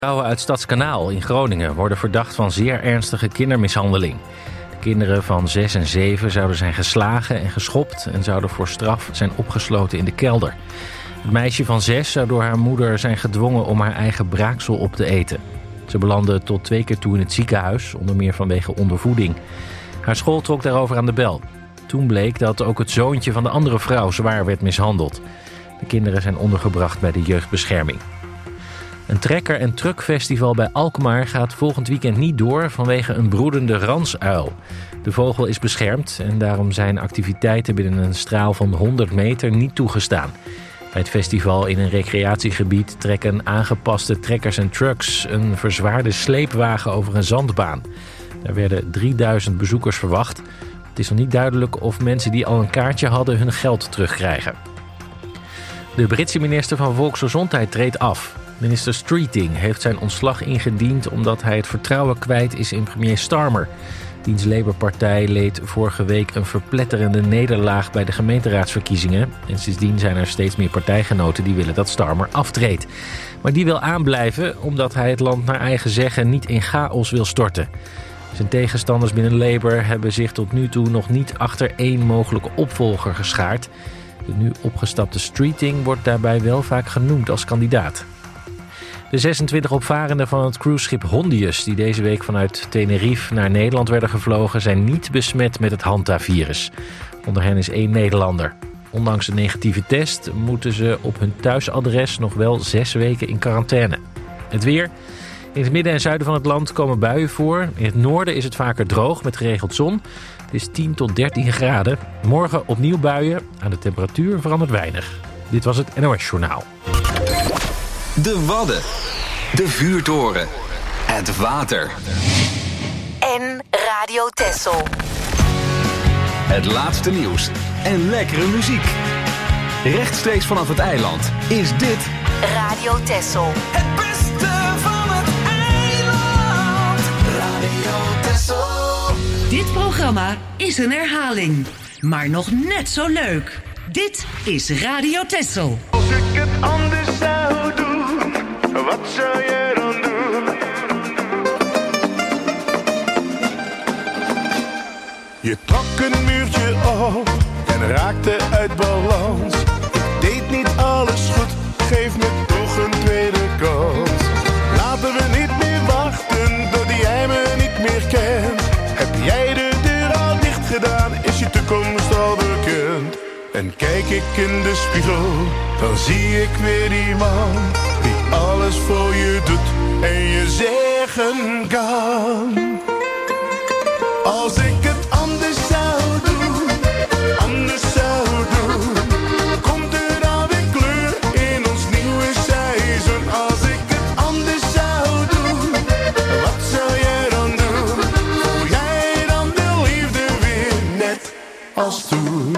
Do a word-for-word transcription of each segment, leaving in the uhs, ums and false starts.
Vrouwen uit Stadskanaal in Groningen worden verdacht van zeer ernstige kindermishandeling. De kinderen van zes en zeven zouden zijn geslagen en geschopt en zouden voor straf zijn opgesloten in de kelder. Het meisje van zes zou door haar moeder zijn gedwongen om haar eigen braaksel op te eten. Ze belandde tot twee keer toe in het ziekenhuis, onder meer vanwege ondervoeding. Haar school trok daarover aan de bel. Toen bleek dat ook het zoontje van de andere vrouw zwaar werd mishandeld. De kinderen zijn ondergebracht bij de jeugdbescherming. Een trekker- en truckfestival bij Alkmaar gaat volgend weekend niet door vanwege een broedende ransuil. De vogel is beschermd en daarom zijn activiteiten binnen een straal van honderd meter niet toegestaan. Bij het festival in een recreatiegebied trekken aangepaste trekkers en trucks een verzwaarde sleepwagen over een zandbaan. Er werden drieduizend bezoekers verwacht. Het is nog niet duidelijk of mensen die al een kaartje hadden hun geld terugkrijgen. De Britse minister van Volksgezondheid treedt af. Minister Streeting heeft zijn ontslag ingediend omdat hij het vertrouwen kwijt is in premier Starmer. Diens Labour-partij leed vorige week een verpletterende nederlaag bij de gemeenteraadsverkiezingen. En sindsdien zijn er steeds meer partijgenoten die willen dat Starmer aftreedt. Maar die wil aanblijven omdat hij het land naar eigen zeggen niet in chaos wil storten. Zijn tegenstanders binnen Labour hebben zich tot nu toe nog niet achter één mogelijke opvolger geschaard. De nu opgestapte Streeting wordt daarbij wel vaak genoemd als kandidaat. De zesentwintig opvarenden van het cruiseschip Hondius, die deze week vanuit Tenerife naar Nederland werden gevlogen, zijn niet besmet met het Hanta-virus. Onder hen is één Nederlander. Ondanks een negatieve test moeten ze op hun thuisadres nog wel zes weken in quarantaine. Het weer. In het midden en zuiden van het land komen buien voor. In het noorden is het vaker droog met geregeld zon. Het is tien tot dertien graden. Morgen opnieuw buien. Aan de temperatuur verandert weinig. Dit was het N O S Journaal. De Wadden. De vuurtoren. Het water. En Radio Texel. Het laatste nieuws en lekkere muziek. Rechtstreeks vanaf het eiland is dit Radio Texel. Het beste van het eiland. Radio Texel. Dit programma is een herhaling, maar nog net zo leuk. Dit is Radio Texel. Als ik het anders zou doen, wat zou je dan doen? Je trok een muurtje op en raakte uit balans. Ik deed niet alles goed, geef me toch een tweede kans. Laten we niet meer wachten tot jij me niet meer kent. Heb jij de deur al dicht gedaan, is je toekomst al bekend. En kijk ik in de spiegel, dan zie ik weer die man die alles voor je doet en je zeggen kan. Als ik het anders zou doen, anders zou doen, komt er dan weer kleur in ons nieuwe seizoen. Als ik het anders zou doen, wat zou jij dan doen? Voel jij dan de liefde weer net als toen?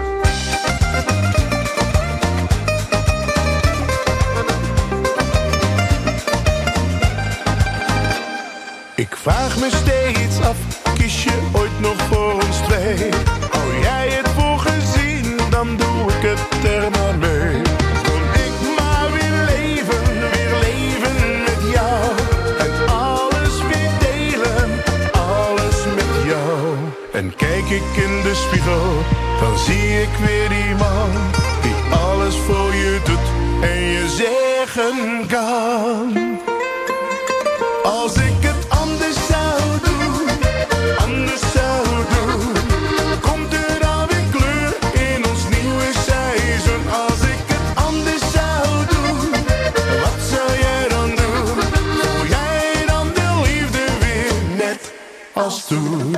Ik vraag me steeds af, kies je ooit nog voor ons twee? Hou jij het voor gezien, dan doe ik het er maar mee. Kon ik maar weer leven, weer leven met jou. En alles weer delen, alles met jou. En kijk ik in de spiegel, dan zie ik weer die man die alles voor je doet en je zeggen kan. Als ik het anders zou doen, anders zou doen, komt er dan weer kleur in ons nieuwe seizoen. Als ik het anders zou doen, wat zou jij dan doen? Voel jij dan de liefde weer net als toen?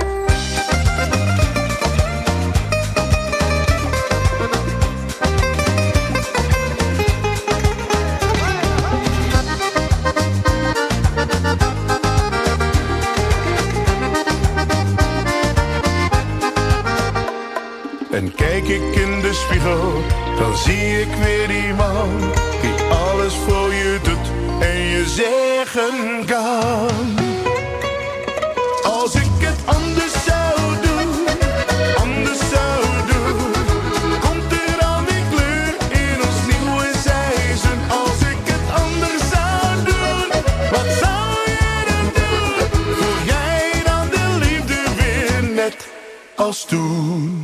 En kijk ik in de spiegel, dan zie ik weer die man die alles voor je doet en je zeggen kan. Als ik het anders zou doen, anders zou doen, komt er dan weer kleur in ons nieuwe seizoen. Als ik het anders zou doen, als toen.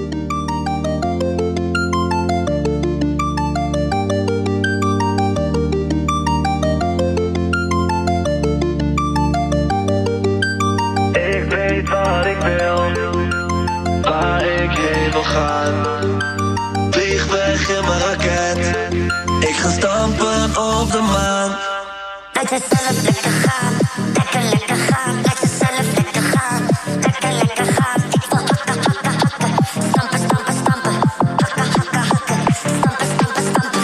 Ik weet wat ik wil, waar ik heen wil gaan. Vlieg weg in mijn raket, ik ga stampen op de maan. Laat jezelf lekker gaan, lekker lekker gaan. Laat jezelf lekker gaan, lekker lekker gaan. Ik wil hakken, hakken, hakken. Stampen, stampen, stampen. Hakken, hakken, hakken. Stampen, stampen, stampen.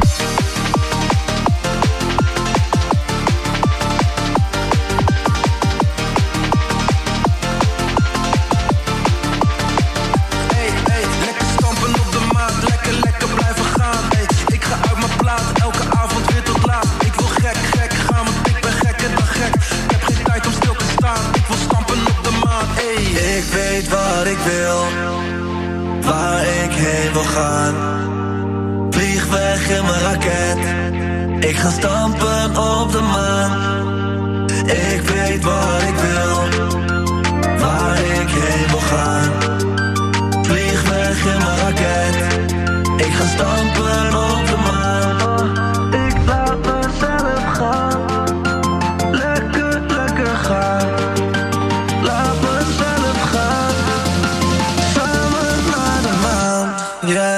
Hey, hey, lekker stampen op de maat. Lekker, lekker blijven gaan. Hey, ik ga uit mijn plaat, elke avond weer tot laat. Ik wil gek, gek gaan, want ik ben gekker dan gek. Ik heb geen tijd om stil te staan, ik wil stampen op de maat. Hey, ik weet wat ik wil, waar ik heen wil gaan. Vlieg weg in mijn raket, ik ga stampen op de maan. Ik weet wat ik wil, waar ik heen wil gaan. Vlieg weg in mijn raket, ik ga stampen op de maan. Ik laat mezelf gaan, lekker, lekker gaan. Laat mezelf gaan, samen naar de maan, yeah.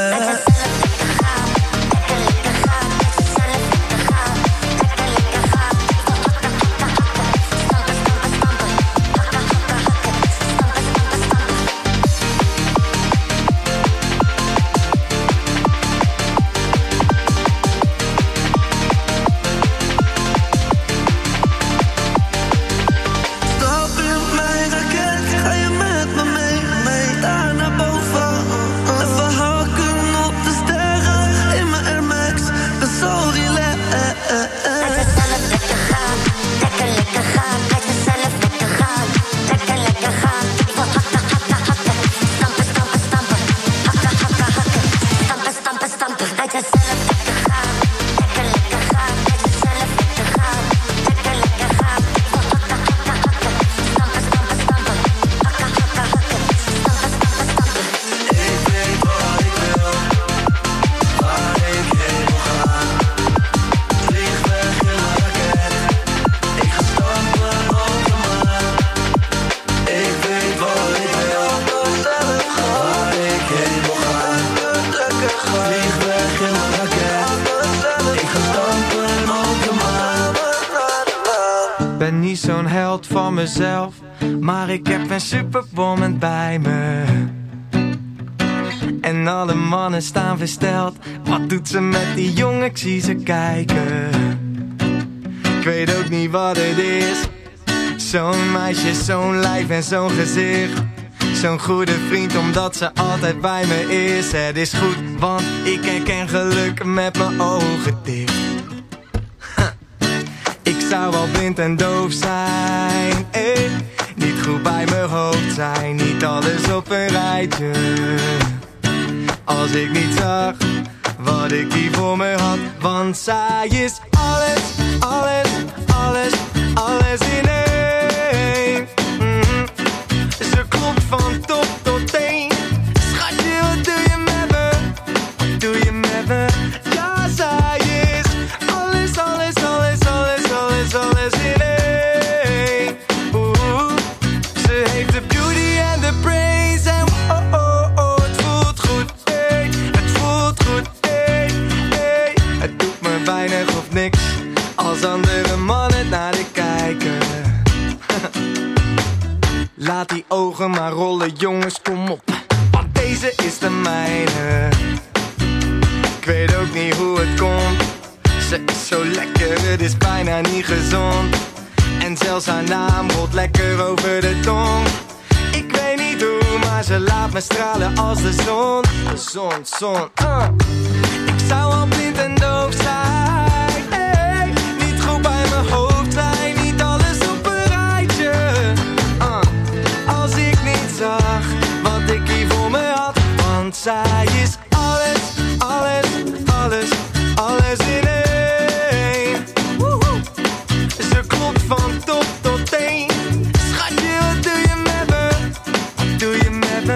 Ben niet zo'n held van mezelf, maar ik heb een superwoman bij me. En alle mannen staan versteld. Wat doet ze met die jongen, ik zie ze kijken. Ik weet ook niet wat het is. Zo'n meisje, zo'n lijf en zo'n gezicht. Zo'n goede vriend, omdat ze altijd bij me is. Het is goed, want ik herken geluk met mijn ogen dicht. Ik zou wel blind en doof zijn, eh. Niet goed bij mijn hoofd zijn, niet alles op een rijtje. Als ik niet zag wat ik hier voor me had. Want zij is alles, alles, alles, alles in één. Mm-hmm. Ze klopt van top tot teen. Schatje, wat doe je met me? Wat doe je met me? Ja, zij is alles, alles, alles, alles, alles, alles in één. Oeh, ze heeft de beauty en de brains. En oh, oh, oh, het voelt goed, hey. Het voelt goed, hey, hey. Het doet me weinig of niks als andere mannen naar de kijken. Laat die ogen maar rollen, jongens, kom op. Want deze is de mijne. Ik weet ook niet hoe het komt. Ze is zo lekker, het is bijna niet gezond. En zelfs haar naam rolt lekker over de tong. Ik weet niet hoe, maar ze laat me stralen als de zon. De zon, zon, uh. Ik zou al blind en doof zijn, hey. Niet goed bij mijn hoofd zijn, niet alles op een rijtje, uh. Als ik niet zag wat ik hier voor me had. Want zij is alles, alles, alles, alles in één. Woehoe. Ze klopt van top tot teen. Schatje, wat doe je met me? Wat doe je met me?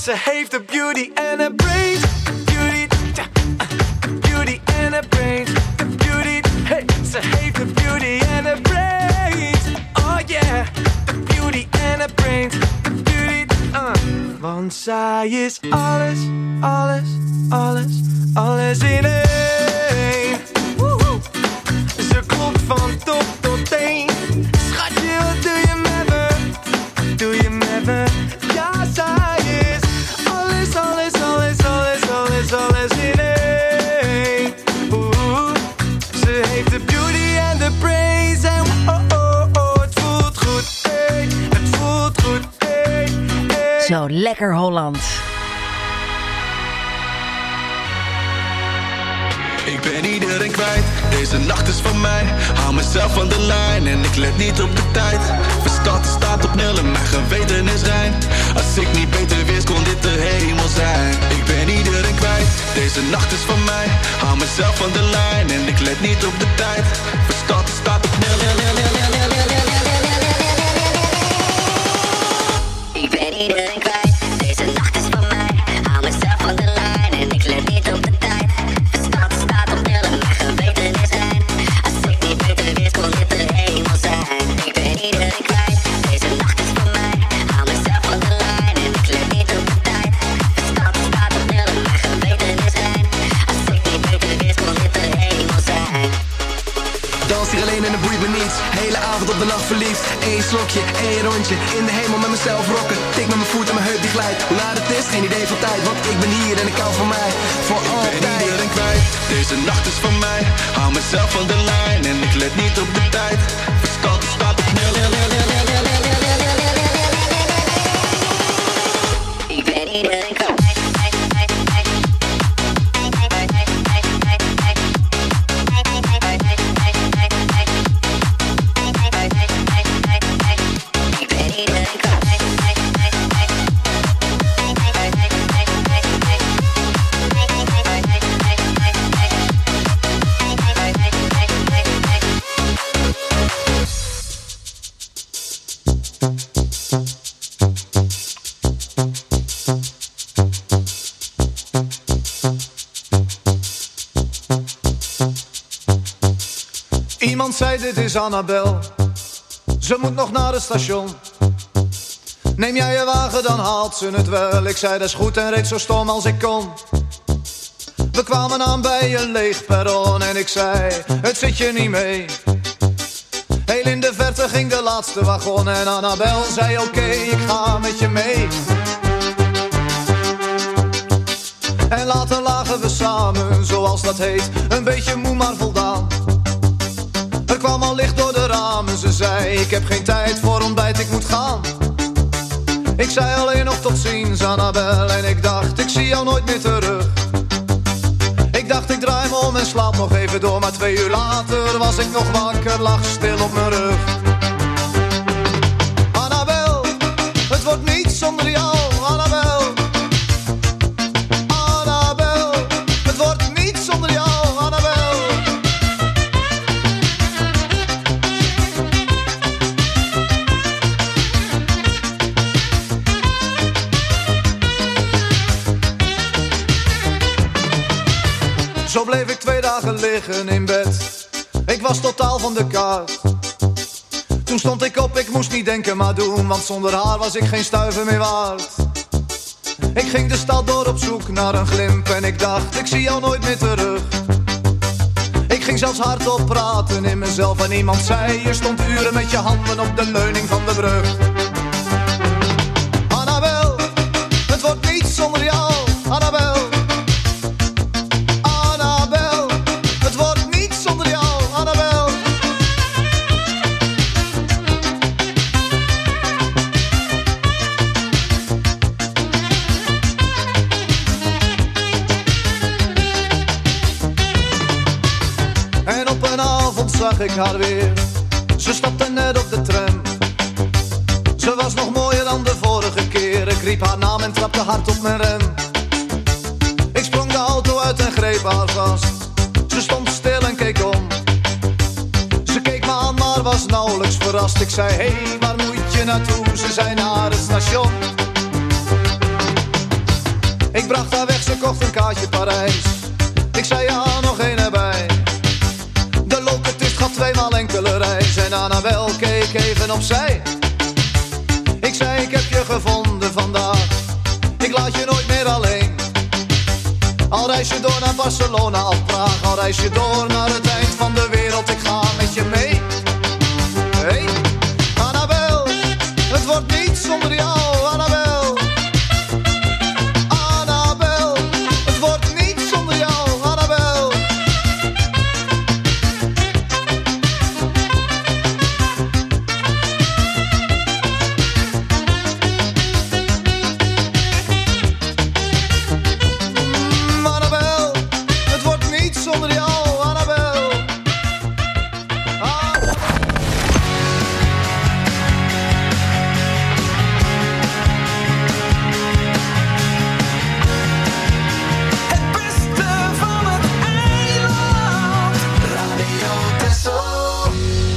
Ze heeft de beauty en een brains. Beauty, tja, beauty en een brains. De beauty, hey. Ze heeft de beauty en een brains. Oh yeah, de beauty en een brains. De beauty, uh. Want zij is alles, alles, alles, alles in één. Woehoe. Ze klopt van top tot teen. Schatje, wat doe je met me? Doe je met me? Ja, zij is alles, alles, alles, alles, alles, alles in één. Oeh, ze heeft de beauty en de brains. En oh, oh, oh, het voelt goed, hey. Het voelt goed, hey, hey. Zo, lekker Holland. Ik ben iedereen kwijt, deze nacht is van mij. Hou mezelf aan de lijn en ik let niet op de tijd. Verstand staat op nul en mijn geweten is rein. Als ik niet beter wist kon dit de hemel zijn. Ik ben iedereen kwijt, deze nacht is van mij. Hou mezelf aan de lijn en ik let niet op de tijd. Verstand staat op nul. Ik ben iedereen kwijt, deze nacht is van mij. Hou mezelf aan de lijn en ik let niet op de tijd. Verstand staat op nul en mijn geweten is rein. Als ik niet beter wist kon dit de hemel zijn. Ik ben iedereen kwijt, deze nacht is van mij. Hou mezelf aan de lijn en ik let niet op de tijd. Verstand staat op nul en mijn geweten is rein. Als ik niet beter wist kon dit de hemel zijn. Dans hier alleen en het boeit me niets. Hele avond op de nacht verliefd. Eén slokje, één rondje. In de hemel met mezelf rocken. Tik met mijn voet en mijn heup die glijdt. Hoe laat het is, geen idee van tijd. Want ik ben hier en ik hou van mij. Voor altijd. Ik ben iedereen kwijt, deze nacht is van mij. Hou mezelf aan de lijn en ik let niet op de tijd. Verstand staat op nul. Ik ben iedereen kwijt. Iemand zei dit is Annabel, ze moet nog naar het station. Neem jij je wagen dan haalt ze het wel. Ik zei dat is goed en reed zo stom als ik kon. We kwamen aan bij een leeg perron en ik zei het zit je niet mee. Heel in de verte ging de laatste wagon en Annabel zei oké, okay, ik ga met je mee. En later lagen we samen, zoals dat heet, een beetje moe maar voldaan. Er kwam al licht door de ramen, ze zei ik heb geen tijd voor ontbijt, ik moet gaan. Ik zei alleen nog tot ziens Annabel en ik dacht ik zie jou nooit meer terug. Ik dacht ik draai me om en slaap nog even door, maar twee uur later was ik nog wakker, lag stil op mijn rug. Annabel, het wordt niet zonder jou, Annabel. Annabel, het wordt niet zonder jou, Annabel. Zo bleef ik twee dagen liggen in bed. Ik was totaal van de kaart. Toen stond ik op, ik moest niet denken maar doen, want zonder haar was ik geen stuiver meer waard. Ik ging de stad door op zoek naar een glimp en ik dacht ik zie jou nooit meer terug. Ik ging zelfs hardop praten in mezelf en iemand zei je stond uren met je handen op de leuning van de brug. Annabel, het wordt niet zonder jou, Annabel. Zag ik haar weer, ze stapte net op de tram. Ze was nog mooier dan de vorige keer. Ik riep haar naam en trapte hard op mijn rem. Ik sprong de auto uit en greep haar vast. Ze stond stil en keek om. Ze keek me aan maar was nauwelijks verrast. Ik zei hey, waar moet je naartoe? Ze zei naar het station. Ik bracht haar weg, ze kocht een kaartje Parijs. Ik zei ja, nog één erbij. De locatist gaf tweemaal enkele reis. En Annabel keek even opzij. Ik zei ik heb je gevonden vandaag. Ik laat je nooit meer alleen. Al reis je door naar Barcelona of Praag. Al reis je door naar het eind van de wereld. Ik ga met je mee. Hey, Annabel, het wordt niet zonder jou, Annabel. Annabel, het wordt niet zonder jou, Annabel. Mm, Annabel, het wordt niet zonder jou, Annabel. Ah. Het beste van het eiland. Radio Texel.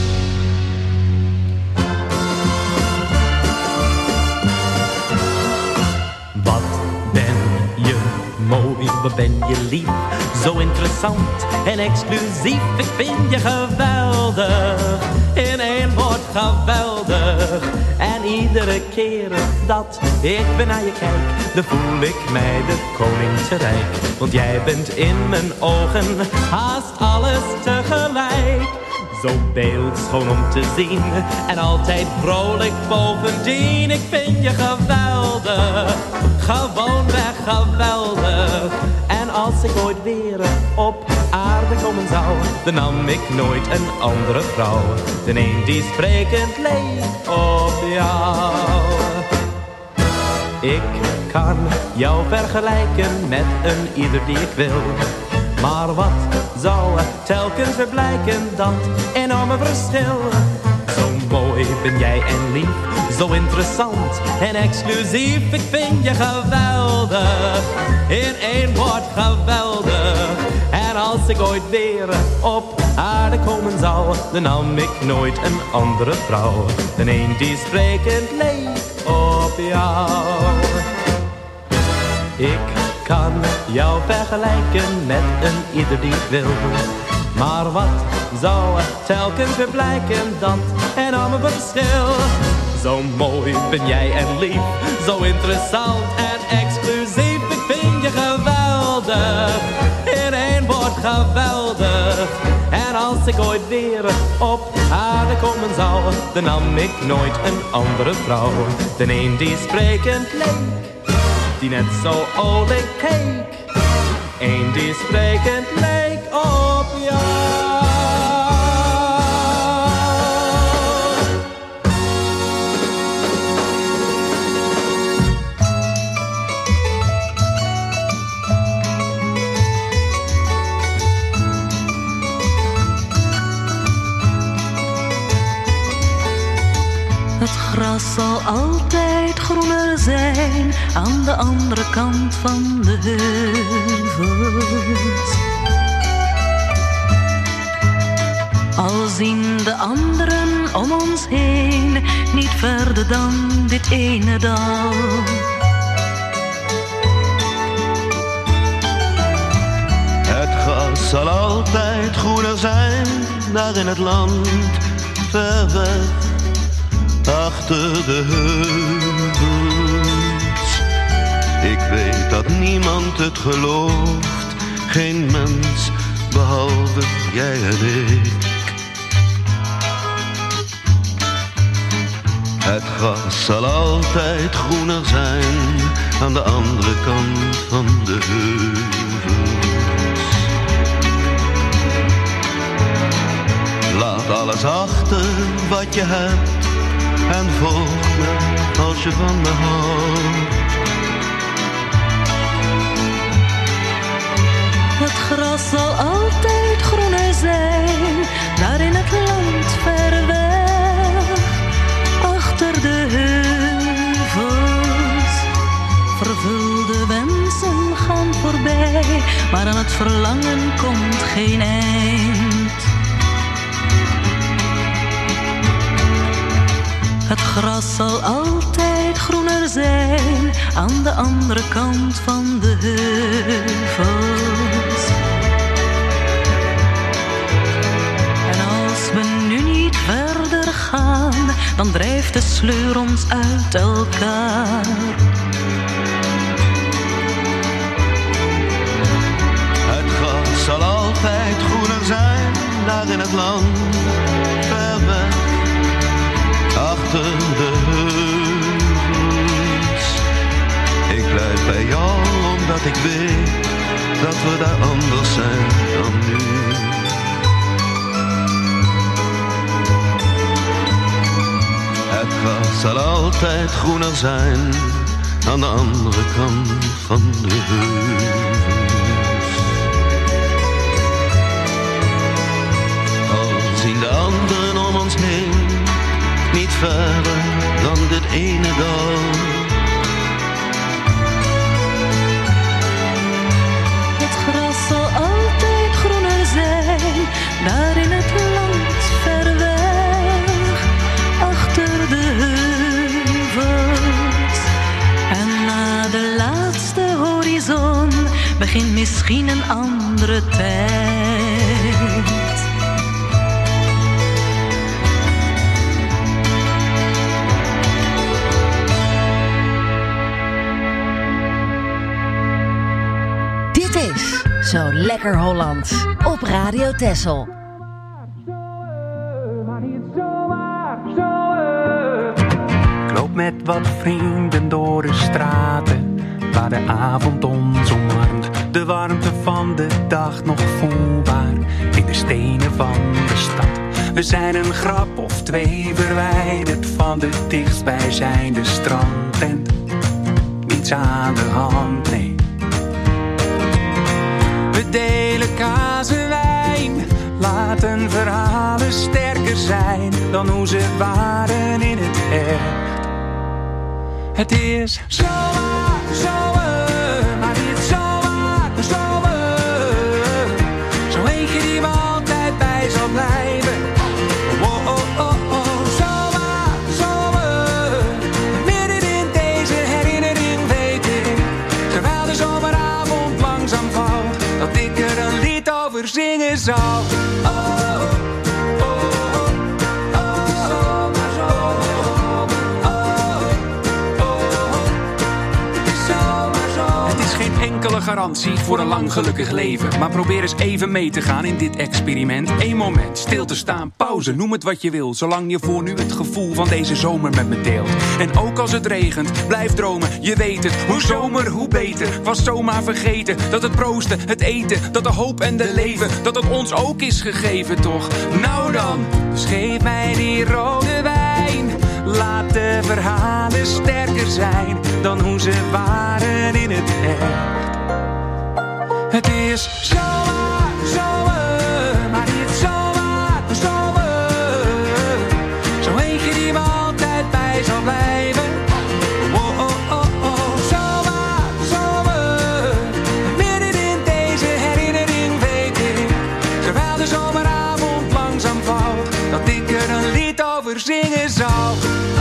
Wat ben je mooi, wat ben je lief. Zo interessant en exclusief. Ik vind je geweldig, in één woord geweldig. En iedere keer dat ik weer naar je kijk, dan voel ik mij de koning te rijk. Want jij bent in mijn ogen haast alles tegelijk. Zo beeldschoon om te zien en altijd vrolijk bovendien. Ik vind je geweldig, gewoonweg geweldig. En als ik ooit weer op aarde komen zou, dan nam ik nooit een andere vrouw. De een die sprekend leek op jou. Ik kan jou vergelijken met een ieder die ik wil. Maar wat zou telkens weer blijken, dat enorme verschil. Zo mooi ben jij en lief, zo interessant en exclusief. Ik vind je geweldig, in één woord geweldig. En als ik ooit weer op aarde komen zou, dan nam ik nooit een andere vrouw. De een die sprekend leek op jou. Ik kan jou vergelijken met een ieder die ik wil. Maar wat zou telkens weer blijken, dat enorme verschil. Zo mooi ben jij en lief, zo interessant en exclusief. Ik vind je geweldig, in één woord geweldig. En als ik ooit weer op aarde komen zou, dan nam ik nooit een andere vrouw. De een die sprekend leek, die net zo olijk keek. Eén die sprekend leek op jou. Het gras zal altijd groener zijn aan de andere kant van de heuvels. Al zien de anderen om ons heen niet verder dan dit ene dal. Het gras zal altijd groener zijn daar in het land ver weg. Achter de heuvels. Ik weet dat niemand het gelooft, geen mens behalve jij en ik. Het gras zal altijd groener zijn aan de andere kant van de heuvels. Laat alles achter wat je hebt en volg me als je van me houdt. Het gras zal altijd groener zijn, daar in het land ver weg. Achter de heuvels, vervulde wensen gaan voorbij, maar aan het verlangen komt geen eind. Het gras zal altijd groener zijn aan de andere kant van de heuvels. En als we nu niet verder gaan, dan drijft de sleur ons uit elkaar. Het gras zal altijd groener zijn, daar in het land, ver weg, achter de heuvels. Ik blijf bij jou, omdat ik weet, dat we daar anders zijn dan nu. Het gras zal altijd groener zijn, aan de andere kant van de heuvels. Zien de anderen om ons heen niet verder dan dit ene dal. Het gras zal altijd groener zijn, daar in het land ver weg, achter de heuvels. En na de laatste horizon begint misschien een andere tijd. Dit is Zo Lekker Hollands op Radio Texel. Ik loop met wat vrienden door de straten, waar de avond ons omarmt. De warmte van de dag nog voelbaar in de stenen van de stad. We zijn een grap of twee verwijderd van de dichtstbijzijnde strandtent. Niets aan de hand, nee. We delen kaas en wijn, laten verhalen sterker zijn dan hoe ze waren in het echt. Het is zo waar, zo waar, maar niet zo waar, zo waar. Zo eentje die me altijd bij zal blijven. Oh, oh, oh, oh, zo waar, zo waar. Midden in deze herinnering weet ik, terwijl de zomeravond langzaam valt, dat ik er een lied over zingen zal. Oh, enkele garantie voor een lang gelukkig leven. Maar probeer eens even mee te gaan in dit experiment. Eén moment, stil te staan, pauze, noem het wat je wil. Zolang je voor nu het gevoel van deze zomer met me deelt. En ook als het regent, blijf dromen, je weet het. Hoe zomer, hoe beter, was zomaar vergeten. Dat het proosten, het eten, dat de hoop en de leven, dat het ons ook is gegeven, toch? Nou dan, dus geef mij die rode wijn. Laat de verhalen sterker zijn dan hoe ze waren in het echt. Het is zo waar, zo waar, maar niet zo waar, zo waar. Zo eentje die me altijd bij zal blijven. Oh, oh, oh, oh, zo waar, zo waar. Midden in deze herinnering weet ik, terwijl de zomeravond langzaam valt, dat ik er een lied over zingen zal.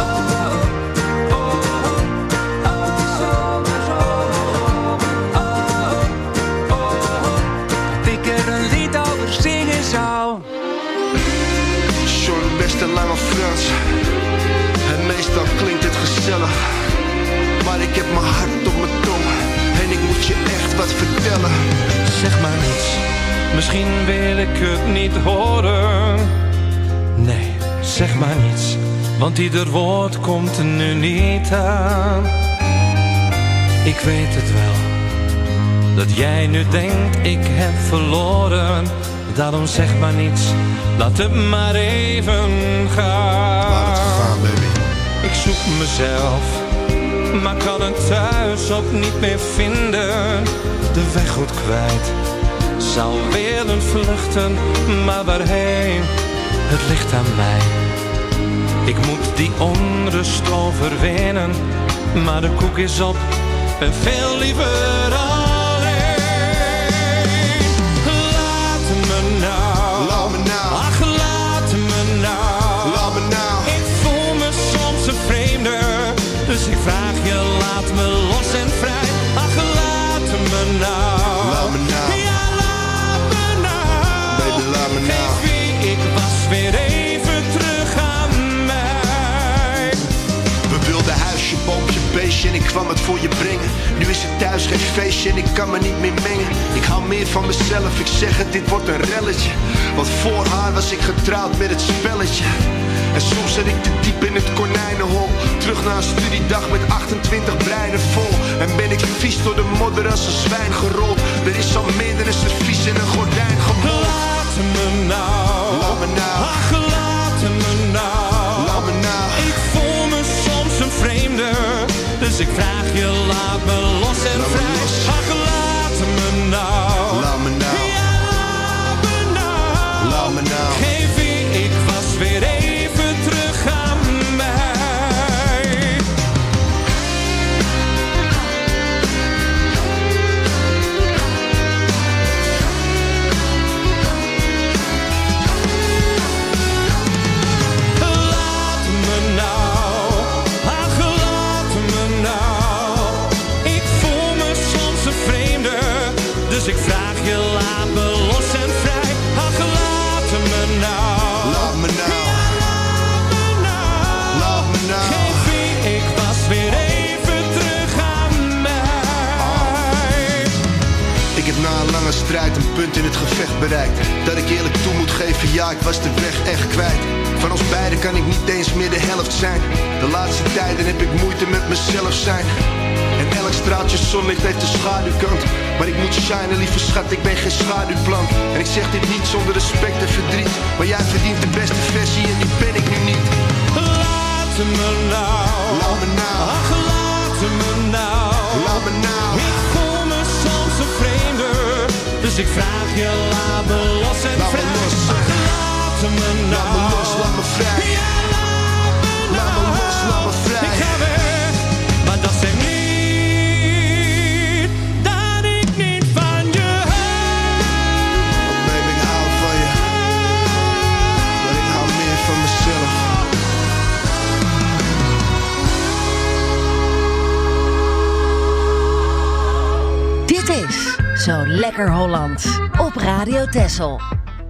Zo'n beste lange Frans. En meestal klinkt het gezellig, maar ik heb mijn hart op mijn tong en ik moet je echt wat vertellen. Zeg maar niets, misschien wil ik het niet horen. Nee, zeg maar niets, want ieder woord komt er nu niet aan. Ik weet het wel, dat jij nu denkt ik heb verloren. Daarom zeg maar niets, laat het maar even gaan. Laat het gaan, baby. Ik zoek mezelf, maar kan het thuis ook niet meer vinden. De weg goed kwijt, zou willen vluchten, maar waarheen? Het ligt aan mij. Ik moet die onrust overwinnen, maar de koek is op en veel liever alleen. Laat me nou, laat me nou, ach laat me nou, laat me nou. Ik voel me soms een vreemde, dus ik vraag je laat laat me los en vrij. Ach, laat me nou. Laat me nou. Ja, laat me nou. Baby, laat me nou. Geef wie ik was weer even terug aan mij. We wilden huisje, boompje, beestje en ik kwam het voor je brengen. Nu is het thuis geen feestje en ik kan me niet meer mengen. Ik hou meer van mezelf, ik zeg het, dit wordt een relletje. Want voor haar was ik getrouwd met het spelletje. En soms zit ik te diep in het konijnenhol. Terug naar een studiedag met achtentwintig breinen vol. En ben ik vies door de modder als een zwijn gerold. Er is al meer dan een servies en een gordijn gemold. Laat me nou. Laat me nou. Ach, laat me nou. Laat me nou. Ik voel me soms een vreemde. Dus ik vraag je, laat me los en laat vrij. Los. Ach, laat me nou. Laat me nou. Ja, laat me nou. Laat me nou. Geef wie ik was weer even terug aan mij. Laat me nou. Ach, laat me nou. Ik voel me soms een vreemde. Dus ik vraag je, laat me los en vrij. Ach, laat me nou. Laat me nou. Ja, laat me nou. Laat me nou. Geef wie ik was weer even terug aan mij. Ik heb na een lange strijd een punt in het gevecht bereikt. Dat ik eerlijk toe moet geven, ja, ik was de weg echt kwijt. Van ons beiden kan ik niet eens meer de helft zijn. De laatste tijden heb ik moeite met mezelf zijn. En elk straaltje zonlicht heeft een schaduwkant. Maar ik moet shinen, lieve schat, ik ben geen schaduwplant. En ik zeg dit niet zonder respect en verdriet. Maar jij verdient de beste versie en die ben ik nu niet. Laat me nou. Laat me nou. Ach, laat me nou. Laat me nou. Ik voel me soms een vreemde. Dus ik vraag je, laat me los en Laat me vrij. los. Ach, laat me nou. Laat me los, laat me vrij. Ja, laat me nou. Laat me los, laat me vrij. Ik ga weg, maar dat zegt niet dat ik niet van je hou. Oh baby, ik hou van je. Maar ik hou meer van mezelf. Dit is Zo Lekker Hollands op Radio Texel.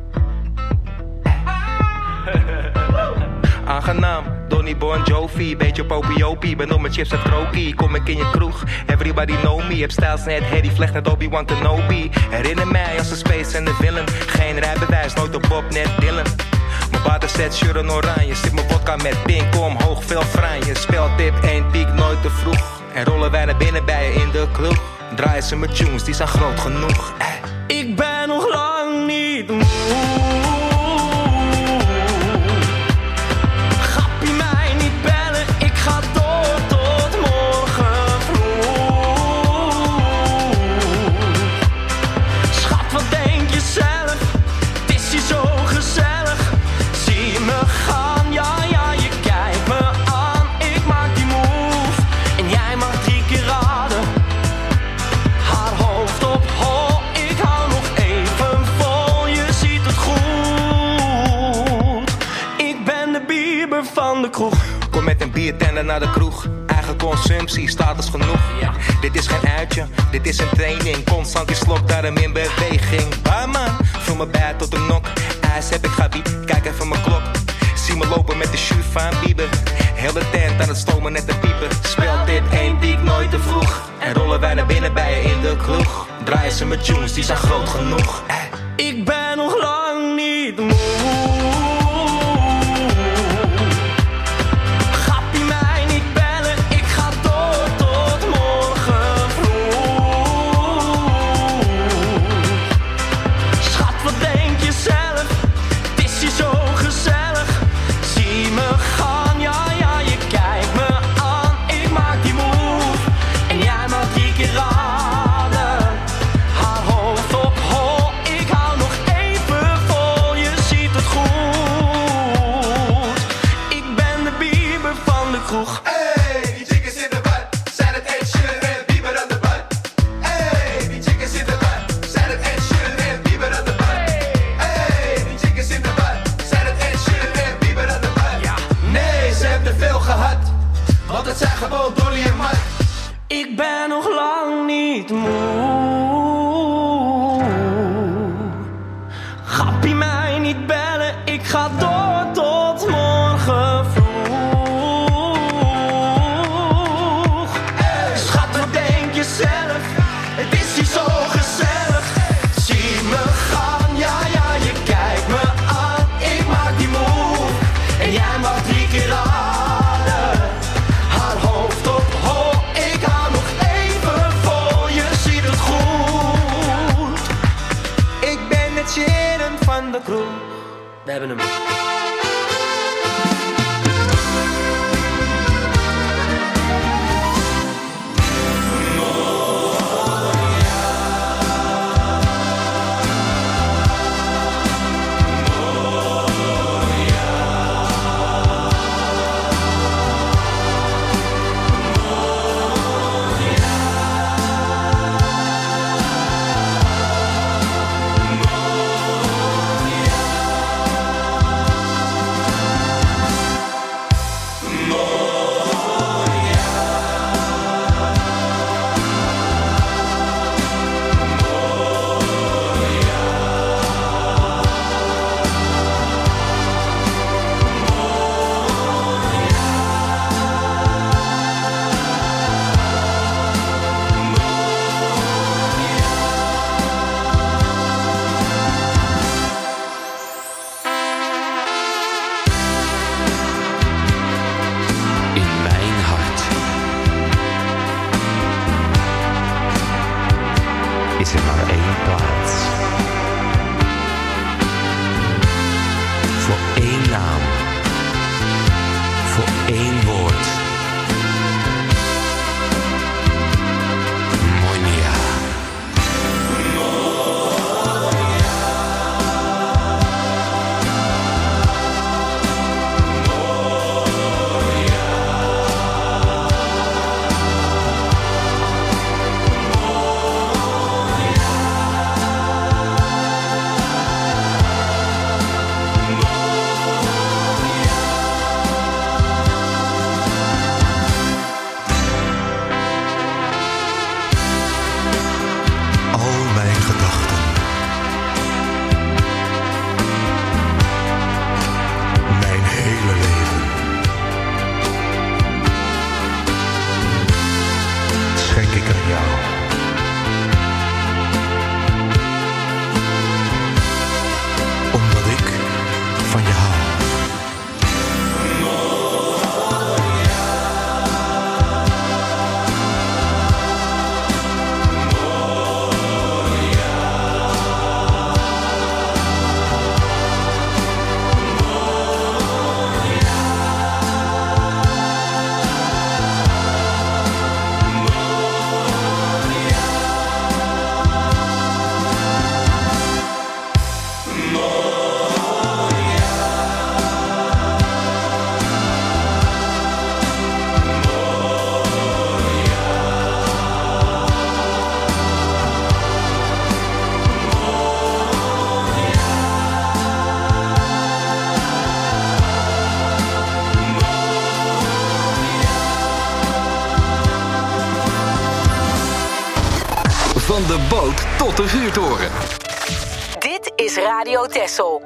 Aangenaam, Donny Bon Jovi, beetje popiopie, ben op mijn chips en krokie. Kom ik in je kroeg, everybody know me. Heb stijls net Harry Vlecht, net Obi-Wan Kenobi. Herinner mij als de space en de villain. Geen rijbewijs, nooit op Bob, net Dylan. Mijn vader zet shirt en oranje, zit mijn vodka met pink omhoog, veel franje. Speltip, één piek, nooit te vroeg. En rollen wij naar binnen bij je in de club. Draaien ze mijn tunes, die zijn groot genoeg. Eh. Ik ben nog lang niet moe. Gappie mij niet bellen, ik ga door tot morgen vroeg. Schat, wat denk je zelf? Het is hier zo gezellig. Zie me gaan, ja ja, je kijkt me aan. Ik maak die move en jij mag drie keer raden. Haar hoofd op hol, ik hou nog even vol, je ziet het goed. Ik ben de Bieber van de kroeg. Kom met een biertender naar de kroeg. Eigen consumptie, status genoeg. Ja. Dit is geen uitje, dit is een training. Constant die slok, daarom in beweging. Barman, vul me bij tot een nok. IJs heb ik gabi, kijk even mijn klok. Zie me lopen met de shoe van Bieber. Heel de tent aan het stomen net te piepen. Speelt dit één piek nooit te vroeg. En rollen wij naar binnen bij je in de kroeg. Draaien ze met tunes, die zijn groot genoeg. Eh. Ik ben nog lang niet moe. Gappie mij niet bellen, ik ga door tot morgen vroeg. Schat, wat denk je zelf? Het is hier zo gezellig. Zie me gaan, ja ja, je kijkt me aan. Ik maak die move en jij mag drie keer raden. Haar hoofd op hol, ik hou nog even vol, je ziet het goed. Ik ben de Bieber van de kroeg. Hey, die chickies in de bad, zijn het Ed Sheeran en Bieber aan de bad. Hey, die chickies in de bad, zijn het Ed Sheeran en Bieber aan de bad. Hey, die chickies in de bad, zijn het Ed Sheeran en Bieber aan de bad. Ja, nee, ze hebben te veel gehad, want het zijn gewoon Dolly en Mike. de boot tot de vuurtoren. Dit is Radio Texel.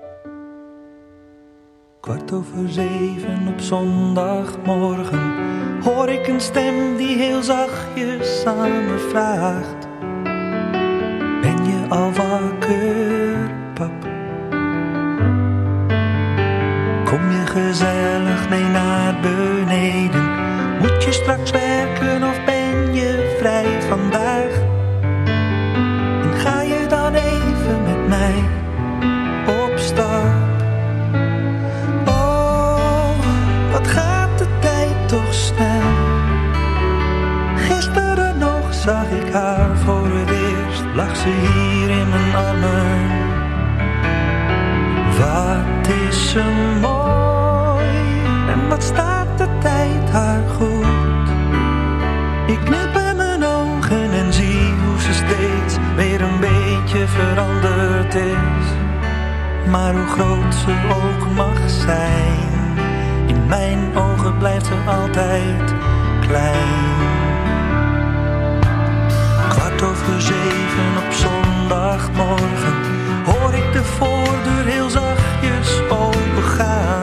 Kwart over zeven op zondagmorgen hoor ik een stem die heel zachtjes aan me vraagt: ben je al wakker, pap? Kom je gezellig mee naar beneden? Moet je straks werken of ben je vrij vandaag? En ga je dan even met mij op stap? Oh, wat gaat de tijd toch snel. Gisteren nog zag ik haar voor het eerst. Lag ze hier in mijn armen. Wat is ze mooi. En wat staat de tijd haar goed. Ik knip in mijn ogen en zie hoe ze steeds weer een beetje veranderd is. Maar hoe groot ze ook mag zijn, in mijn ogen blijft ze altijd klein. Kwart over zeven op zondagmorgen hoor ik de voordeur heel zachtjes opengaan.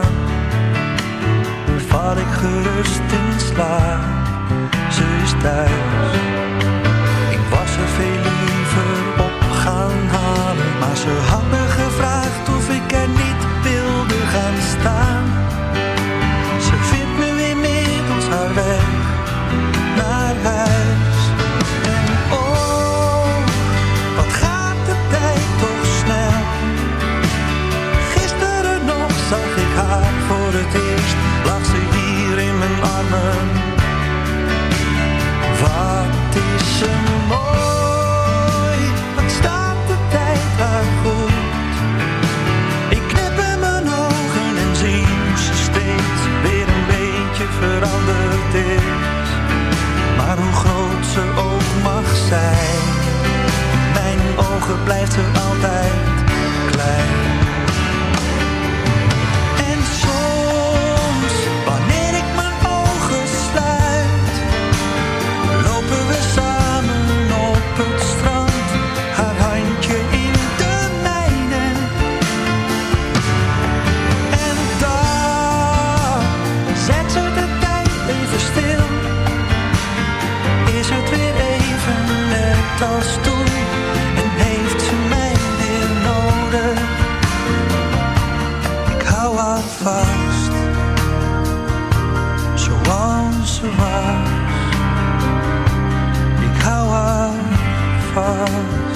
Val ik gerust in slaap, ze is thuis. Ik was er veel liever op gaan halen, maar ze had me gevraagd of ik er niet wilde gaan staan. Ze vindt nu inmiddels haar weg naar huis. En oh, wat gaat de tijd toch snel. Gisteren nog zag ik haar voor het eerst. Lag ze hier in mijn armen. Wat is ze mooi. Wat staat de tijd haar goed. Ik knip in mijn ogen en zie hoe ze steeds weer een beetje veranderd is. Maar hoe groot ze ook mag zijn, in mijn ogen blijft ze altijd klein. En soms, wanneer ik mijn ogen sluit, lopen we samen op het strand, haar handje in de mijne. En dan zet ze de tijd even stil. Is het weer even net als toen en heeft ze mij weer nodig. Ik hou haar vast, zoals ze was. Ik hou haar vast.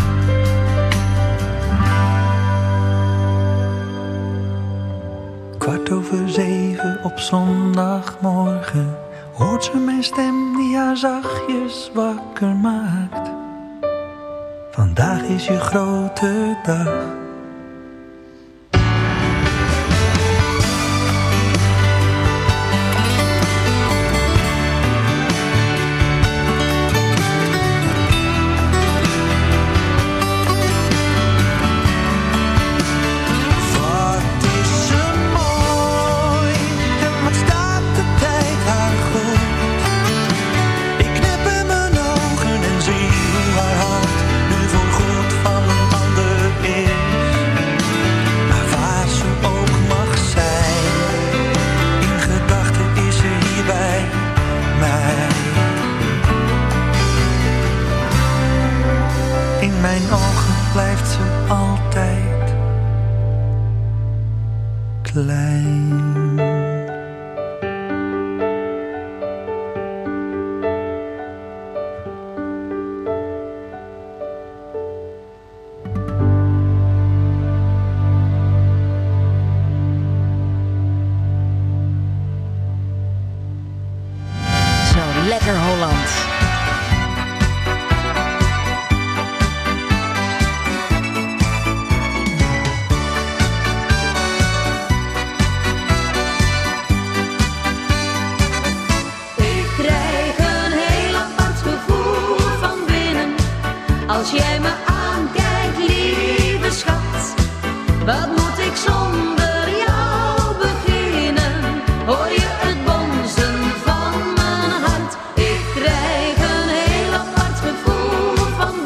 Kwart over zeven op zondagmorgen hoort ze mijn stem die haar zachtjes wakker maakt. Vandaag is je grote dag. Als jij me aankijkt, lieve schat, wat moet ik zonder jou beginnen? Hoor je het bonzen van mijn hart? Ik krijg een heel apart gevoel van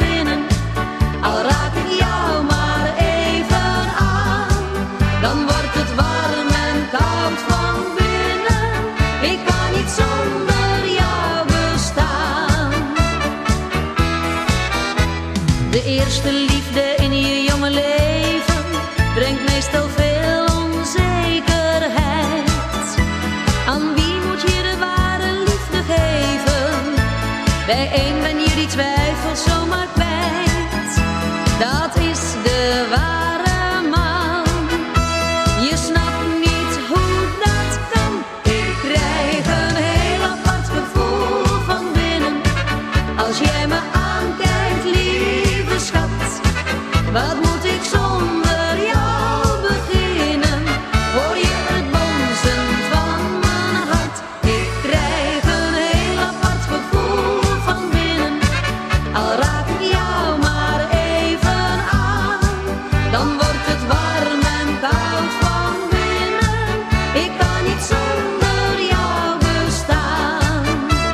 eerste liefde in je jonge leven brengt meestal veel onzekerheid. Aan wie moet je de ware liefde geven? Bij één ben je die twijfel zomaar kwijt. Dat is de ware man. Je snapt niet hoe dat kan. Ik krijg een heel apart gevoel van binnen als jij me aankijkt, lieve schat. Wat moet ik zonder jou beginnen? Hoor je het bonzen van mijn hart? Ik krijg een heel apart gevoel van binnen. Al raak ik jou maar even aan, dan wordt het warm en koud van binnen. Ik kan niet zonder jou bestaan.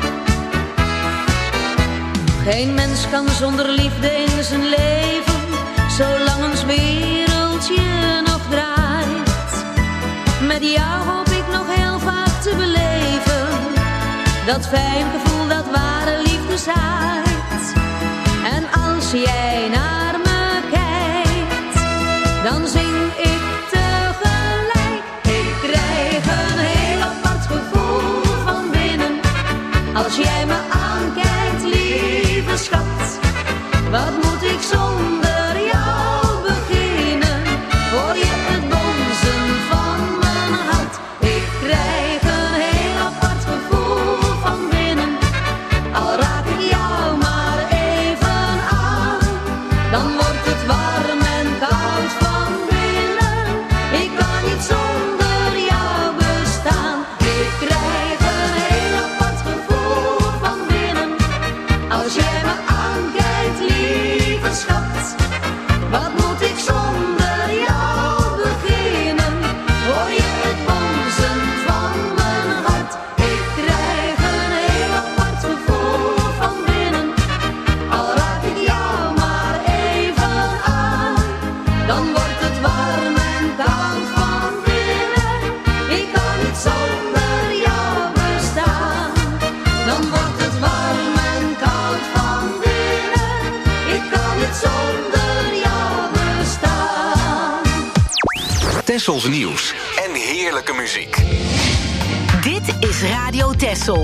Geen mens kan zonder liefde in zijn leven, zolang ons wereldje nog draait. Met jou hoop ik nog heel vaak te beleven, dat fijn gevoel dat ware liefde zaait. En als jij naar me kijkt, dan zing ik tegelijk. Ik krijg een heel apart gevoel van binnen als jij me aankijkt, lieve schat. Wat moet ik zonder jou beginnen? Hoor je het bonzen van mijn hart? Ik krijg een heel apart gevoel van binnen. Al raak ik jou maar even aan, dan wordt het warm en koud van binnen. Ik kan niet zonder jou bestaan. Ik krijg een heel apart gevoel van binnen als jij me aankijkt, lieve schat. Wat moet ik zonder jou beginnen? Hoor je het bonzen van mijn hart? Ik krijg een heel apart gevoel van binnen. Al raak ik jou maar even aan, dan wordt het warm en koud van binnen. Ik kan niet zonder jou bestaan. Dan wordt het warm en koud van binnen. Ik kan niet zonder jou bestaan. Tessels nieuws en heerlijke muziek. Dit is Radio Tessel.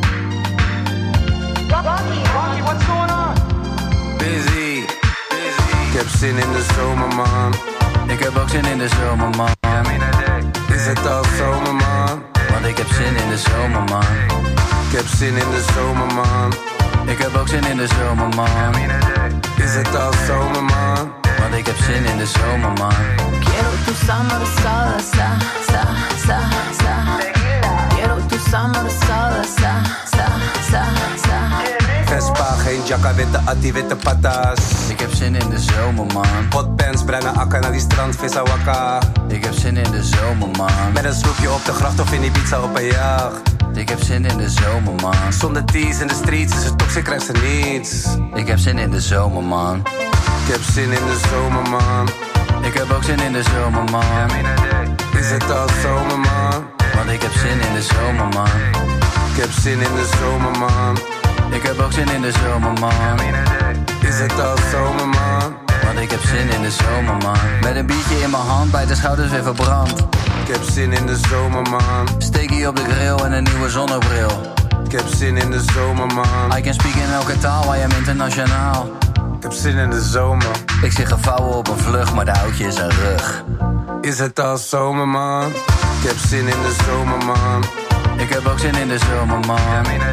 What's going on? Busy, busy. Ik heb zin in de zomer, man. Ik heb ook zin in de zomer, man. Is het al zomer, man? Want ik heb zin in de zomer, man. Ik heb zin in de zomer, man. Ik heb ook zin in de zomer, man. Is het al zomer, man? Want ik heb zin in de zomer, man. Quiero tu summer salsa, sa, sa, sa. Quiero tu summer salsa, sa, sa, sa. Vespa, geen jacka, witte atti, witte patas. Ik heb zin in de zomer, man. Hotpants, bruine akka, naar die strand, vissa wakka. Ik heb zin in de zomer, man. Met een sloepje op de gracht of in Ibiza op een jacht. Ik heb zin in de zomer, man. Zonder tees in de streets, is het toxic, krijgt ze niets. Ik heb zin in de zomer, man. Ik heb zin in de zomer, man. Ik heb ook zin in de zomer, man. Is het al zomer, man? Want ik heb zin in de zomer, man. Ik heb zin in de zomer, man. Ik heb ook zin in de zomer, man. Is het al zomer, man? Want ik heb zin in de zomer, man. Met een biertje in mijn hand, bij de schouders weer verbrand. Ik heb zin in de zomer, man. Steekie op de grill en een nieuwe zonnebril. Ik heb zin in de zomer, man. I can speak in elke taal, I am internationaal. Ik heb zin in de zomer. Ik zit gevouwen op een vlucht, maar de houtje is een rug. Is het al zomer, man? Ik heb zin in de zomer, man. Ik heb ook zin in de zomer, man.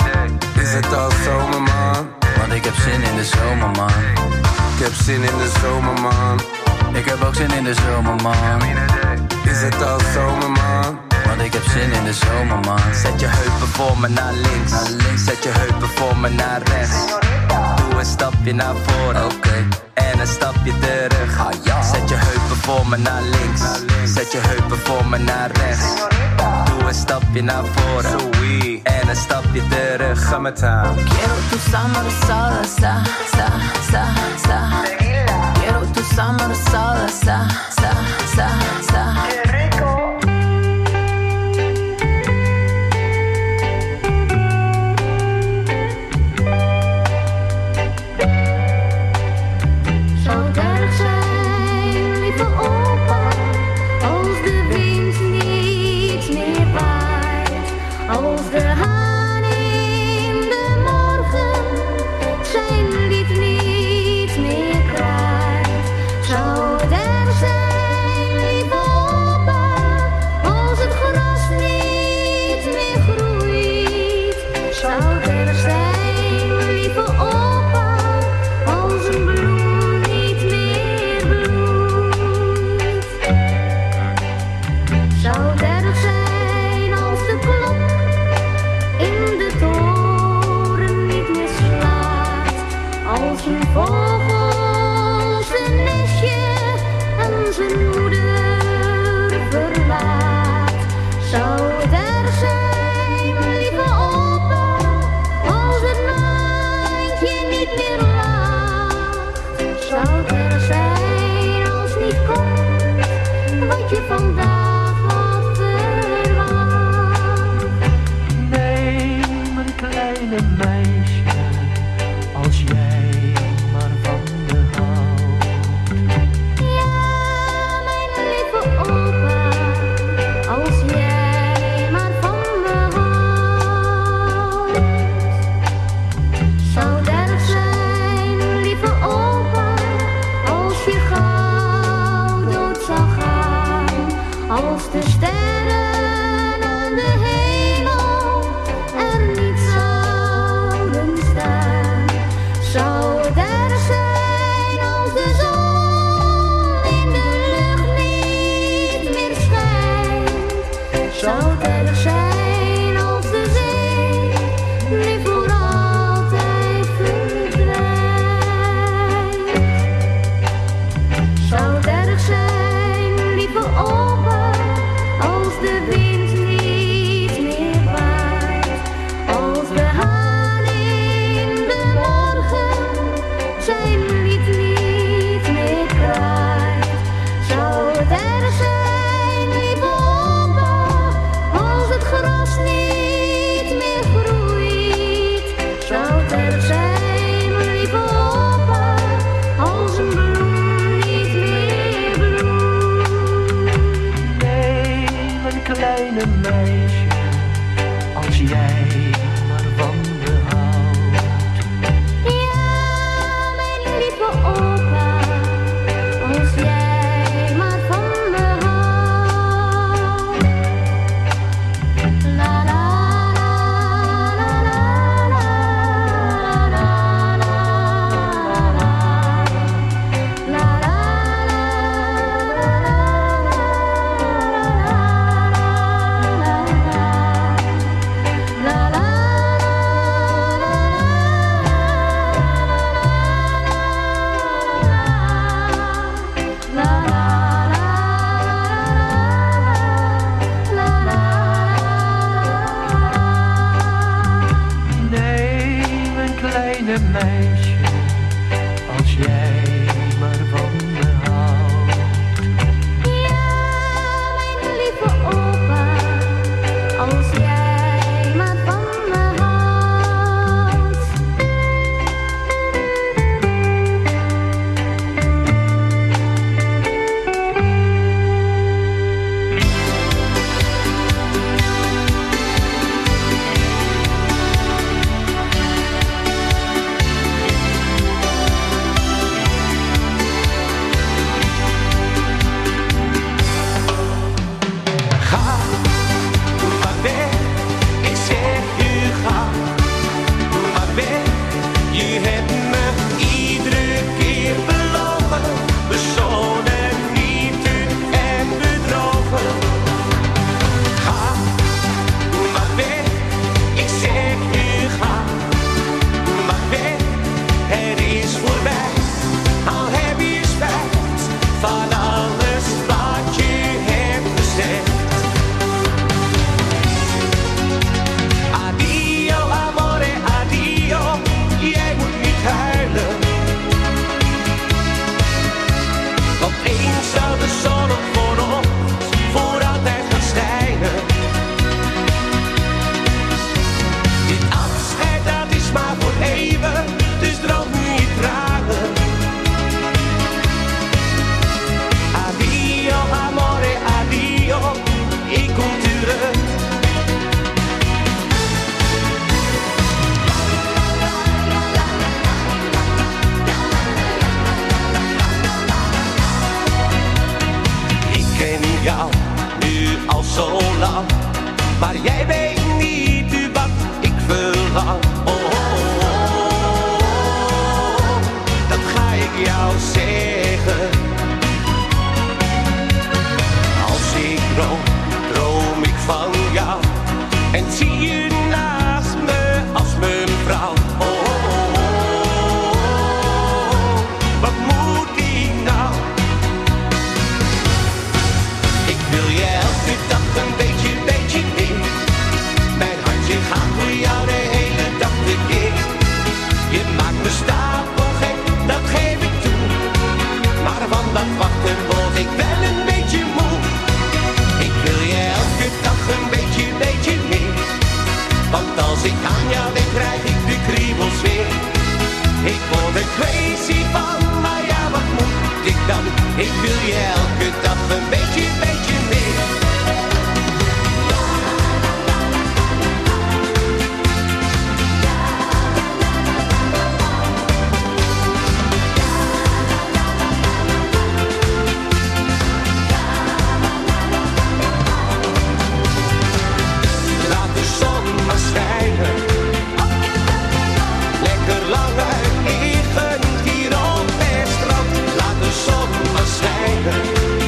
Is het al zomer, man? Want ik heb zin in de zomer, man. Ik heb zin in de zomer, man. Ik heb ook zin in de zomer, man. Is het al zomer, man? Want ik heb zin in de zomer, man. Zet je heupen voor me naar links, naar links. Zet je heupen voor me naar rechts. Doe een stapje naar voren, oké. Okay. En een stapje terug, ah, ja. Zet je heupen voor me naar links, naar links. Zet je heupen voor me naar rechts. Doe een stapje naar voren, Zoe. En een stapje terug, ga met haar. Quiero tu summer salsa, sa, sa, sa. Quiero tu summer salsa, sa, sa, sa. Zo Als de haan in de morgen zijn lied niet meer krijgt, zou het er zijn, lieve opa, als het gras niet meer groeit. Zou het er zijn, lieve opa, als een bloem niet meer bloeit. Zou het erg zijn als de klok in de toren niet meer slaat, als een vogel zijn nestje en zijn moeder verlaat. Zou het erg zijn, lieve opa, als het maantje niet meer lacht. Zou het erg zijn als niet komt wat je vandaag had verwacht. Nee, mijn kleine meisje, als jij maar van me houdt. Ja, mijn lieve opa, als jij maar van me houdt. Zou het erg zijn, lieve opa, als je gauw dood zou gaan, als de sterren aan de hemel er niet zouden staan. Zou het erg zijn als de zon in de lucht niet meer schijnt. Zou het erg zijn als de zee nu voor altijd verdwijnt. Zou het erg zijn, lieve opa, als de wind niet meer waait, als de haan in de morgen zijn lied niet meer kraait. Zou het erg zijn, lieve opa, als het gras niet meer groeit. Zou het erg zijn, lieve opa, als een bloem niet meer bloeit. Nee, mijn kleine meisje, als jij maar van me houdt. Ja, mijn lieve opa, als jij maar van me houdt. La la la la la la la la la la la la la. Als ik aan jou denk, krijg ik de kriebels weer. Ik word er crazy van, maar ja, wat moet ik dan? Ik wil je elke dag een beetje, beetje meer. Laat de zon maar schijnen. Lekker lang uitliggen hier op het strand. Laat de zon maar schijnen.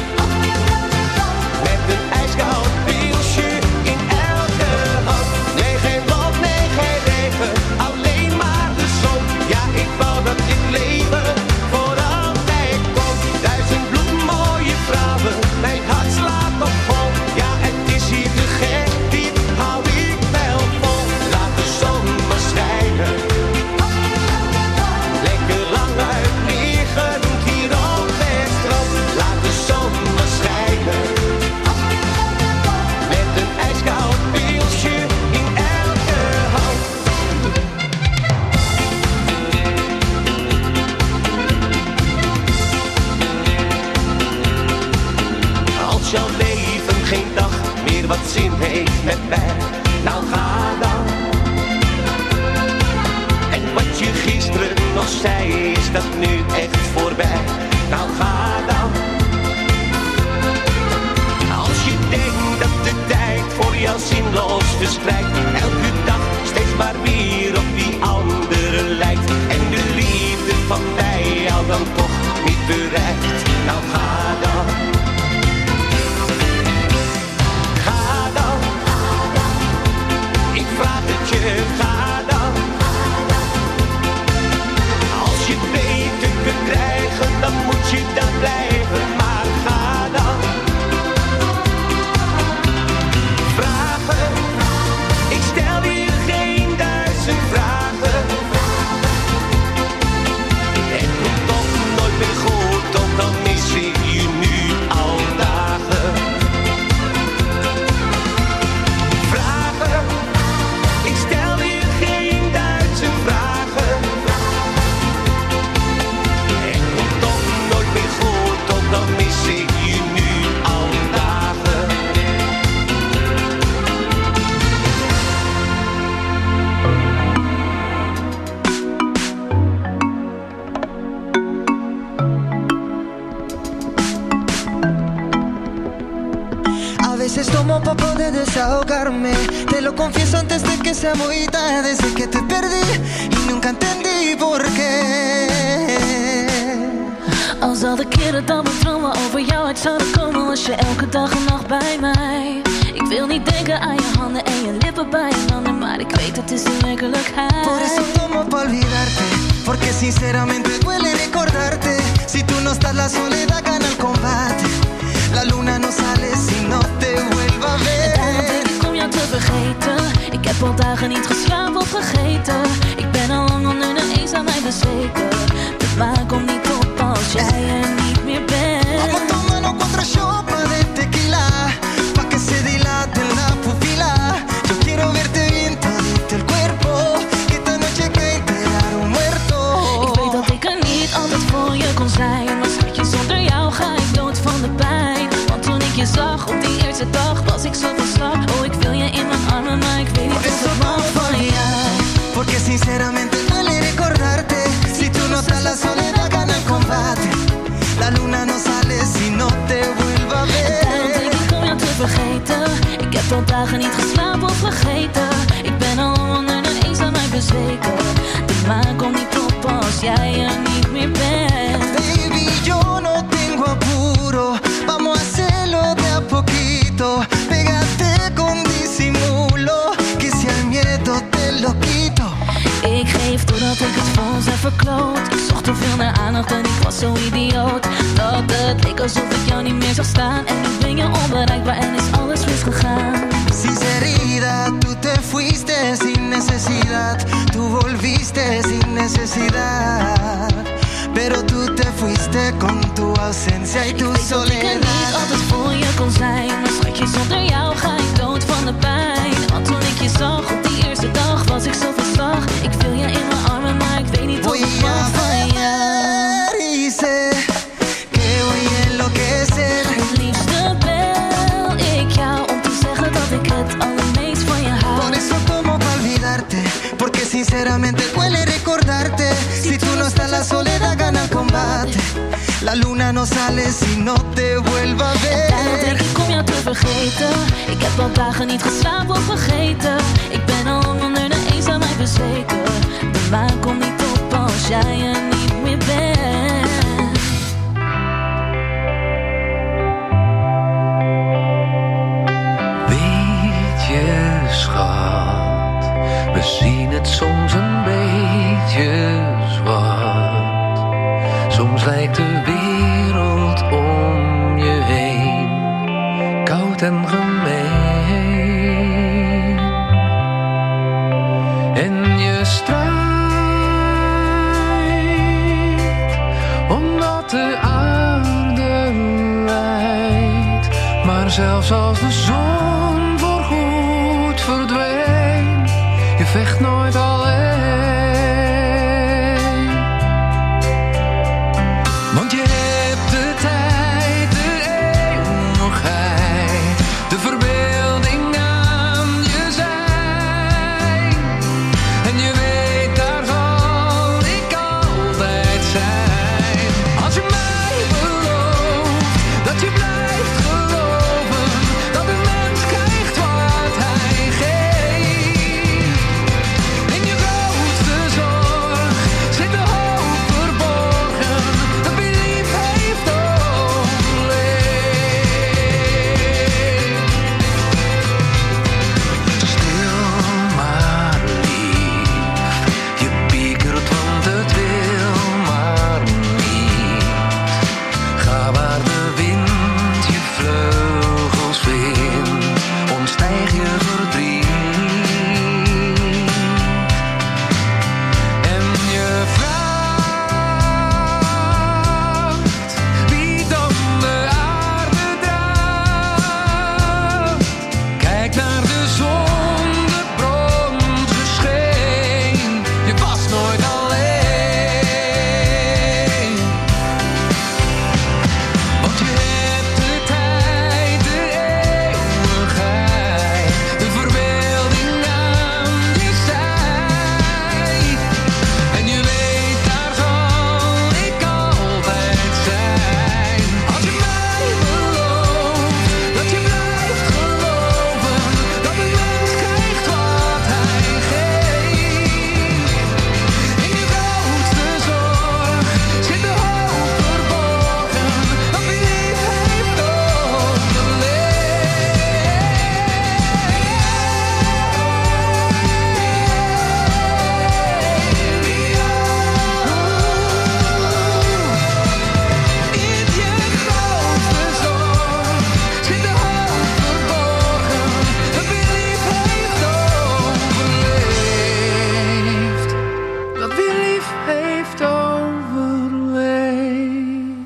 Met een ijskoud pilsje in elke hand. Nee, geen wolk, nee, geen regen. Alleen maar de zon. Ja, ik wou dat dit leven voor altijd kon. Duizend bloedmooie vrouwen. Mijn hart slaat op vol. Ja, het is hier te gek. Dit hou ik wel vol. Laat de zon maar schijnen. Lekker lang uitliggen hier op het strand. Laat de zon maar schijnen. Met een ijskoud pilsje in elke hand. Als jouw leven geen dag meer wat zin heeft met mij, nou ga dan. En wat je gisteren nog zei, is dat nu echt voorbij, nou ga dan. Als je denkt dat de tijd voor jou zinloos verstrijkt, elke dag steeds maar weer op die andere lijkt, en de liefde van mij jou dan toch niet bereikt, nou ga dan. Ga dan. Ik vraag het je, ga dan. Als je het beter kunt krijgen, dan moet je daar blijven, maar ga dan. Vragen, ik stel je geen duizend vragen. Het komt toch nooit meer goed, ook al mis ik je nu al dagen. Vragen, ik stel je geen duizend vragen. Het komt toch nooit meer goed, ook al mis ik je nu al dagen. A veces tomo pa poder desahogarme. Te lo confieso antes de que sea muy tarde. Desde que te perdí y nunca entendí por qué. Als al de keren dat mijn dromen over jou uit zouden komen, was je elke dag en nacht bij mij. Ik wil niet denken aan je handen en je lippen bij je handen, maar ik weet het is de werkelijkheid. Por eso tomo pa olvidarte, porque sinceramente duele recordarte. Si tú no estás, la soledad gana el combate. La luna no sale si no te vuelva a ver. En daarom denk ik om jou te vergeten. Ik heb al dagen niet geslapen of vergeten. Ik ben al lang onder de eens aan mij bezweken. Het maakt om niet op als jij er niet meer bent. Vamos tomando otra chopa de tequila, pa' que se dilate la pupila. Yo quiero verte bien todito el cuerpo, que esta noche cae enterar un muerto. Ik weet dat ik er niet altijd voor je kon zijn, maar schatje, zonder jou ga ik dood van de pijn. Want toen ik je zag op die eerste dag, was ik zo van slag. Oh, ik wil je in mijn armen, maar ik weet niet of het mag van jou. Porque sinceramente duele recordarte. Si tú no estás, la soledad gana el combate. La luna no sale si no te vuelva a ver. En daarom denk ik om jou te vergeten. Ik heb al dagen niet geslapen of vergeten. Ik ben al onder de eens aan mij bezweken. De maan komt niet op als jij er niet meer bent. Baby, yo no tengo apuro. Vamos a hacerlo de a poquito. Pégate con disimulo, que si al miedo te lo quito. Ik geef doordat ik het voor ons heb verkloot. Ik zocht te veel naar aandacht en ik was zo idioot dat het leek alsof ik jou niet meer zag staan. En nu ben je onbereikbaar en is alles misgegaan. Sinceridad, tú te fuiste sin necesidad. Tú volviste sin necesidad. Pero tú te fuiste con tu ausencia y tu ik soledad. Ik weet dat ik er niet altijd voor je kon zijn, maar schatje, zonder jou ga ik dood van de pijn. Want toen ik je zag op die eerste dag, sinceramente duele recordarte. Si tú no estás, la soledad gana el combate. La luna no sale si no te vuelva a ver. Daarom denk ik om jou te vergeten. Ik heb al dagen niet geslapen of vergeten. Ik ben al lang onder de eenzaamheid bezweken. De maan komt niet op als jij er niet meer bent. Weet je, schat, we zien het soms een beetje zwart. Soms lijkt de wereld om je heen koud en gemeen. En je strijdt omdat de aarde lijdt. Maar zelfs als de zon voorgoed verdwijnt, je vecht nooit alleen. Want je hebt de tijd, de eeuwigheid, de verbeelding aan je zij. En je weet, daar zal ik altijd zijn. Als je mij belooft, dat je blijft geloven, dat een mens krijgt wat hij geeft. In je grootste zorg zit de hoop verborgen, dat wie lief heeft overleefd. Stil maar lief, je piekert want het wil maar niet. Ga waar de wind je vleugels vindt, ontstijg je verdriet. En je vraagt wie dan de aarde draagt. Kijk naar de zon, de bronzen scheen. Je was nooit alleen. Want je hebt de tijd, de eeuwigheid, de verbeelding aan je zij. En je weet, daar zal ik altijd zijn. Als je mij belooft, dat je blijft geloven, dat een mens krijgt wat hij geeft. In je grootste zorg zit de hoop verborgen, dat wie lief heeft overleefd. Dat wie lief heeft overleefd.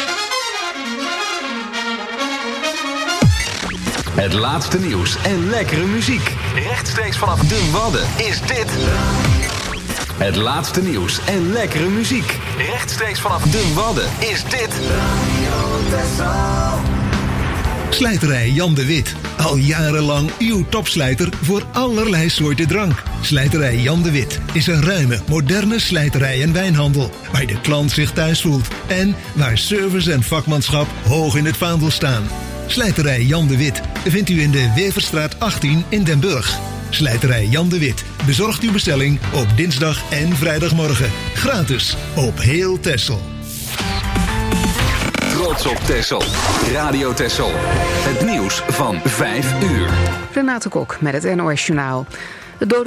Het laatste nieuws en lekkere muziek. Rechtstreeks vanaf de Wadden is dit. Het laatste nieuws en lekkere muziek. Rechtstreeks vanaf de Wadden is dit. Slijterij Jan de Wit. Al jarenlang uw topslijter voor allerlei soorten drank. Slijterij Jan de Wit is een ruime, moderne slijterij en wijnhandel, waar de klant zich thuis voelt en waar service en vakmanschap hoog in het vaandel staan. Slijterij Jan de Wit vindt u in de Weverstraat achttien in Den Burg. Slijterij Jan de Wit bezorgt uw bestelling op dinsdag en vrijdagmorgen. Gratis op heel Texel. Trots op Texel. Radio Texel. Het nieuws van vijf uur. Renate Kok met het N O S Journaal. Het dode